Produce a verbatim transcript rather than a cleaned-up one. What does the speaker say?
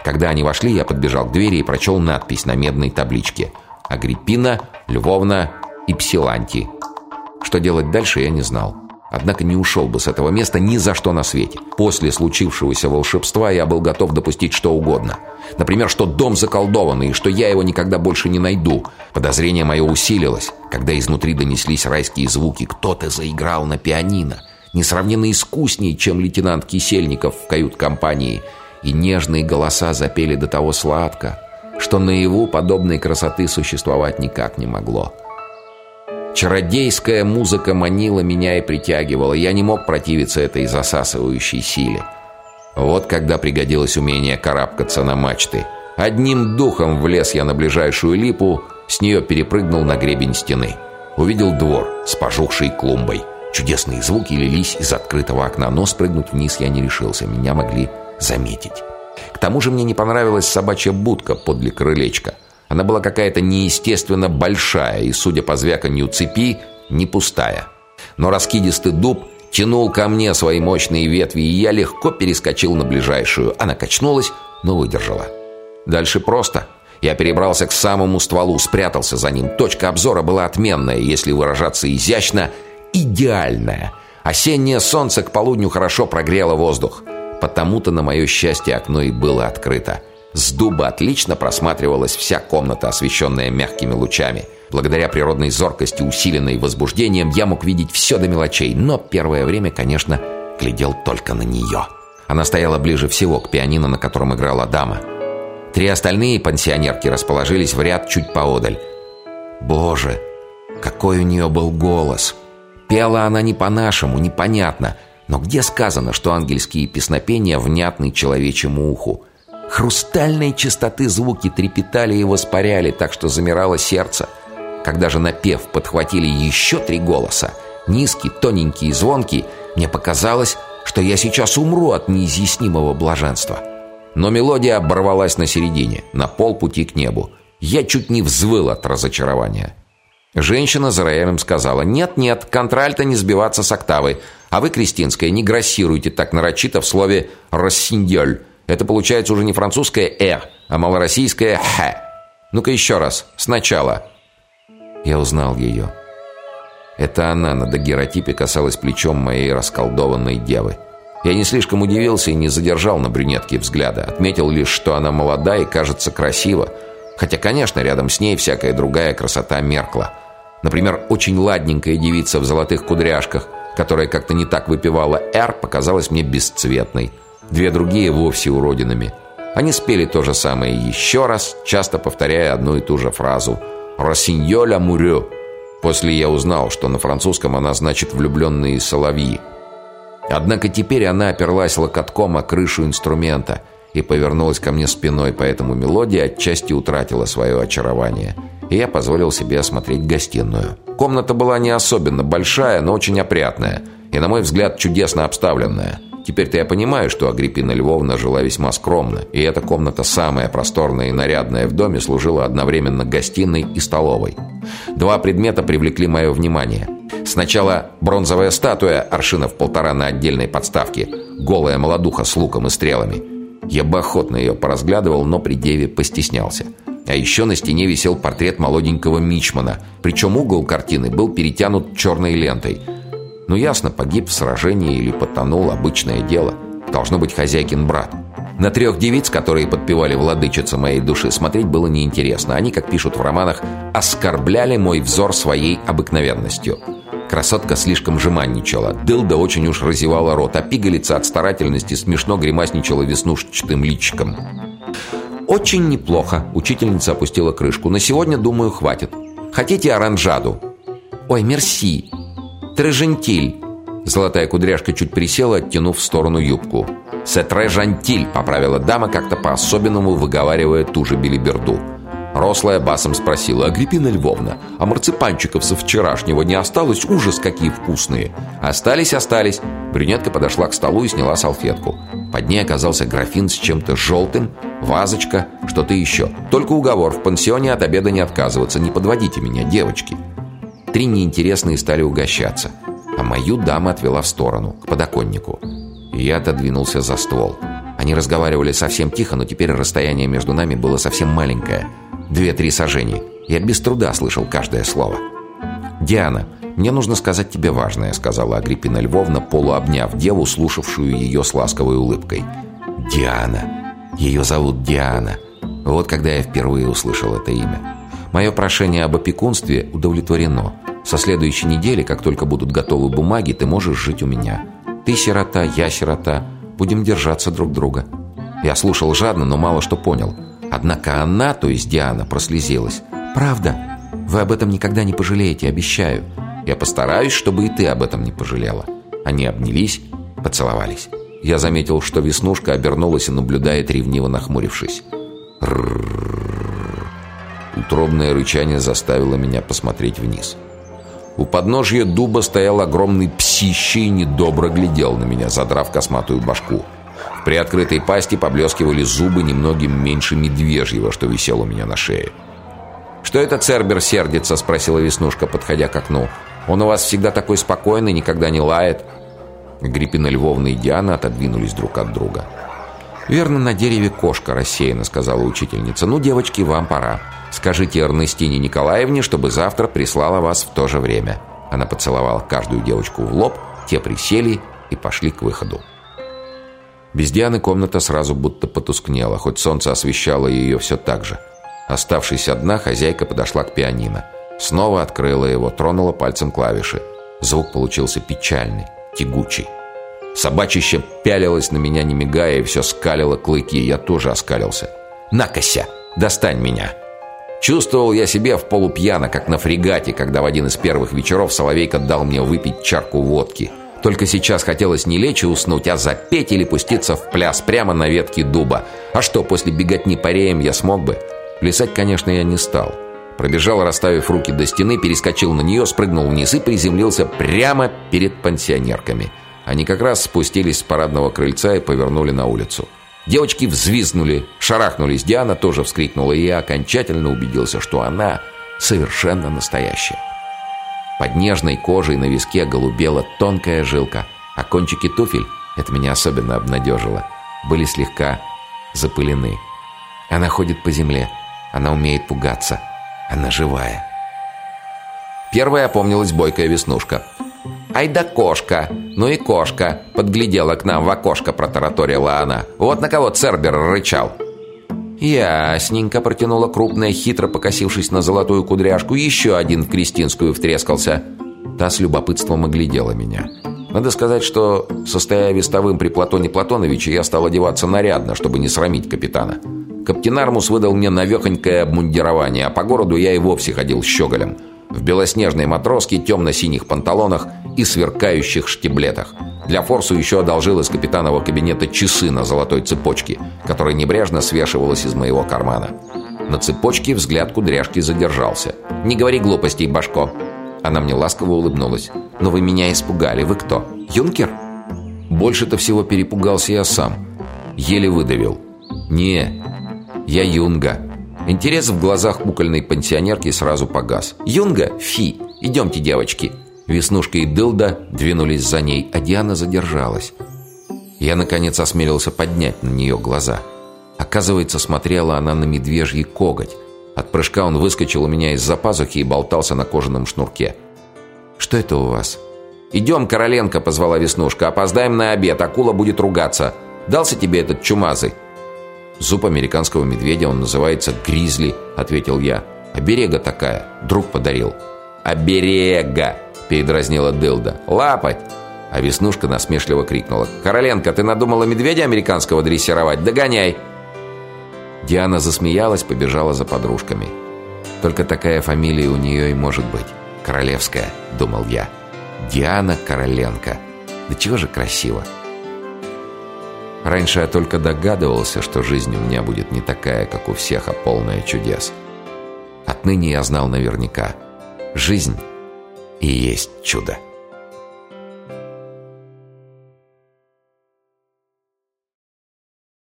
Когда они вошли, я подбежал к двери и прочел надпись на медной табличке: «Агриппина Львовна Ипсиланти». Что делать дальше, я не знал. Однако не ушел бы с этого места ни за что на свете. После случившегося волшебства я был готов допустить что угодно. Например, что дом заколдованный, и что я его никогда больше не найду. Подозрение мое усилилось, когда изнутри донеслись райские звуки. Кто-то заиграл на пианино, несравненно искуснее, чем лейтенант Кисельников в кают-компании. И нежные голоса запели до того сладко, что наяву подобной красоты существовать никак не могло. Чародейская музыка манила меня и притягивала. Я не мог противиться этой засасывающей силе. Вот когда пригодилось умение карабкаться на мачты. Одним духом влез я на ближайшую липу, с нее перепрыгнул на гребень стены. Увидел двор с пожухшей клумбой. Чудесные звуки лились из открытого окна, но спрыгнуть вниз я не решился. Меня могли заметить. К тому же мне не понравилась собачья будка подле крылечка. Она была какая-то неестественно большая и, судя по звяканью цепи, не пустая. Но раскидистый дуб тянул ко мне свои мощные ветви, и я легко перескочил на ближайшую. Она качнулась, но выдержала. Дальше просто. Я перебрался к самому стволу, спрятался за ним. Точка обзора была отменная, если выражаться изящно, идеальная. Осеннее солнце к полудню хорошо прогрело воздух. Потому-то, на мое счастье, окно и было открыто. С дуба отлично просматривалась вся комната, освещенная мягкими лучами. Благодаря природной зоркости, усиленной возбуждением, я мог видеть все до мелочей, но первое время, конечно, глядел только на нее. Она стояла ближе всего к пианино, на котором играла дама. Три остальные пансионерки расположились в ряд чуть поодаль. Боже, какой у нее был голос! Пела она не по-нашему, непонятно, но где сказано, что ангельские песнопения внятны человечьему уху? Хрустальной чистоты звуки трепетали и воспаряли, так что замирало сердце. Когда же напев подхватили еще три голоса, низкий, тоненький и звонкий, мне показалось, что я сейчас умру от неизъяснимого блаженства. Но мелодия оборвалась на середине, на полпути к небу. Я чуть не взвыл от разочарования. Женщина за роялем сказала: «Нет-нет, контральто не сбиваться с октавы. А вы, Кристинская, не грассируйте так нарочито в слове «рассиндёль». Это получается уже не французское «э», а малороссийское «х». Ну-ка еще раз, сначала». Я узнал ее. Это она на дагеротипе касалась плечом моей расколдованной девы. Я не слишком удивился и не задержал на брюнетке взгляда. Отметил лишь, что она молода и кажется красива. Хотя, конечно, рядом с ней всякая другая красота меркла. Например, очень ладненькая девица в золотых кудряшках, которая как-то не так выпевала «р», показалась мне бесцветной. Две другие вовсе уродинами. Они спели то же самое еще раз, часто повторяя одну и ту же фразу «Росиньоль амурё». После я узнал, что на французском она значит «влюбленные соловьи». Однако теперь она оперлась локотком о крышу инструмента и повернулась ко мне спиной, поэтому мелодия отчасти утратила свое очарование. И я позволил себе осмотреть гостиную. Комната была не особенно большая, но очень опрятная и, на мой взгляд, чудесно обставленная. Теперь-то я понимаю, что Агриппина Львовна жила весьма скромно, и эта комната, самая просторная и нарядная в доме, служила одновременно гостиной и столовой. Два предмета привлекли мое внимание. Сначала бронзовая статуя, аршинов полтора на отдельной подставке, голая молодуха с луком и стрелами. Я бы охотно ее поразглядывал, но при деве постеснялся. А еще на стене висел портрет молоденького мичмана, причем угол картины был перетянут черной лентой. Ну ясно, погиб в сражении или потонул, обычное дело. Должно быть хозяйкин брат. На трех девиц, которые подпевали владычице моей души, смотреть было неинтересно. Они, как пишут в романах, оскорбляли мой взор своей обыкновенностью. Красотка слишком жеманничала, дылда очень уж разевала рот, а пигалица от старательности смешно гримасничала веснушчатым личиком. «Очень неплохо», — учительница опустила крышку. «На сегодня, думаю, хватит. Хотите оранжаду?» «Ой, мерси. Трежентиль». Золотая кудряшка чуть присела, оттянув в сторону юбку. «Се трежентиль», — поправила дама, как-то по-особенному выговаривая ту же белиберду. Рослая басом спросила: «Агриппина Львовна, а марципанчиков со вчерашнего не осталось? Ужас, какие вкусные!» «Остались, остались». Брюнетка подошла к столу и сняла салфетку. Под ней оказался графин с чем-то желтым, вазочка, что-то еще. Только уговор: в пансионе от обеда не отказываться. Не подводите меня, девочки. Три неинтересные стали угощаться, а мою дама отвела в сторону, к подоконнику. И я отодвинулся за ствол. Они разговаривали совсем тихо, но теперь расстояние между нами было совсем маленькое. Две-три сажени. Я без труда слышал каждое слово. «Диана, мне нужно сказать тебе важное», — сказала Агриппина Львовна, полуобняв деву, слушавшую ее с ласковой улыбкой. «Диана. Ее зовут Диана». Вот когда я впервые услышал это имя. Мое прошение об опекунстве удовлетворено. Со следующей недели, как только будут готовы бумаги, ты можешь жить у меня. Ты сирота, я сирота. Будем держаться друг друга». Я слушал жадно, но мало что понял. Однако она, то есть Диана, прослезилась. «Правда? Вы об этом никогда не пожалеете, обещаю. Я постараюсь, чтобы и ты об этом не пожалела». Они обнялись, поцеловались. Я заметил, что Веснушка обернулась и наблюдает, ревниво нахмурившись. Ррррррр. Утробное рычание заставило меня посмотреть вниз. У подножья дуба стоял огромный псище и недобро глядел на меня, задрав косматую башку. В приоткрытой пасти поблескивали зубы немногим меньше медвежьего, что висел у меня на шее. «Что это Цербер сердится?» — спросила Веснушка, подходя к окну. «Он у вас всегда такой спокойный, никогда не лает». Агриппина Львовна и Диана отодвинулись друг от друга. «Верно, на дереве кошка», — рассеянно сказала учительница. «Ну, девочки, вам пора. Скажите Эрнестине Николаевне, чтобы завтра прислала вас в то же время». Она поцеловала каждую девочку в лоб, те присели и пошли к выходу. Без Дианы комната сразу будто потускнела, хоть солнце освещало ее все так же. Оставшись одна, хозяйка подошла к пианино. Снова открыла его, тронула пальцем клавиши. Звук получился печальный, тягучий. Собачище пялилось на меня, не мигая, и все скалило клыки. Я тоже оскалился. «На-кася, достань меня!» Чувствовал я себя в полупьяно, как на фрегате, когда в один из первых вечеров Соловейко дал мне выпить чарку водки. Только сейчас хотелось не лечь и уснуть, а запеть или пуститься в пляс прямо на ветке дуба. А что, после беготни по реям я смог бы? Плясать, конечно, я не стал. Пробежал, расставив руки до стены, перескочил на нее, спрыгнул вниз и приземлился прямо перед пансионерками. Они как раз спустились с парадного крыльца и повернули на улицу. Девочки взвизгнули, шарахнулись. Диана тоже вскрикнула, и я окончательно убедился, что она совершенно настоящая. Под нежной кожей на виске голубела тонкая жилка, а кончики туфель, это меня особенно обнадежило, были слегка запылены. Она ходит по земле, она умеет пугаться, она живая. Первая опомнилась бойкая Веснушка. «Ай да кошка! Ну и кошка!» Подглядела к нам в окошко, протараторила она. «Вот на кого Цербер рычал!» «Ясненько», протянула крупная, хитро покосившись на золотую кудряшку. «Еще один в крестинскую втрескался». Та с любопытством оглядела меня. Надо сказать, что, состоя вестовым при Платоне Платоновиче, я стал одеваться нарядно, чтобы не срамить капитана. Каптенармус выдал мне навехонькое обмундирование, а по городу я и вовсе ходил щеголем. В белоснежной матроске, темно-синих панталонах и сверкающих штиблетах. Для форсу еще одолжил из капитанового кабинета часы на золотой цепочке, которая небрежно свешивалась из моего кармана. На цепочке взгляд кудряшки задержался. «Не говори глупостей, Башко!» Она мне ласково улыбнулась. «Но вы меня испугали. Вы кто? Юнкер?» Больше-то всего перепугался я сам. Еле выдавил. «Не, я Юнга». Интерес в глазах кукольной пансионерки сразу погас. «Юнга? Фи! Идемте, девочки!» Веснушка и Дылда двинулись за ней, а Диана задержалась. Я, наконец, осмелился поднять на нее глаза. Оказывается, смотрела она на медвежий коготь. От прыжка он выскочил у меня из-за пазухи и болтался на кожаном шнурке. «Что это у вас?» «Идем, Короленко», — позвала Веснушка. «Опоздаем на обед, акула будет ругаться. Дался тебе этот чумазый?» «Зуб американского медведя, он называется гризли», — ответил я. «Оберега такая, друг подарил». «Оберега!» — передразнила Дылда. «Лапать!» А Веснушка насмешливо крикнула. «Короленко, ты надумала медведя американского дрессировать? Догоняй!» Диана засмеялась, побежала за подружками. «Только такая фамилия у нее и может быть. Королевская», — думал я. «Диана Короленко. Да чего же красиво!» Раньше я только догадывался, что жизнь у меня будет не такая, как у всех, а полная чудес. Отныне я знал наверняка. Жизнь и есть чудо.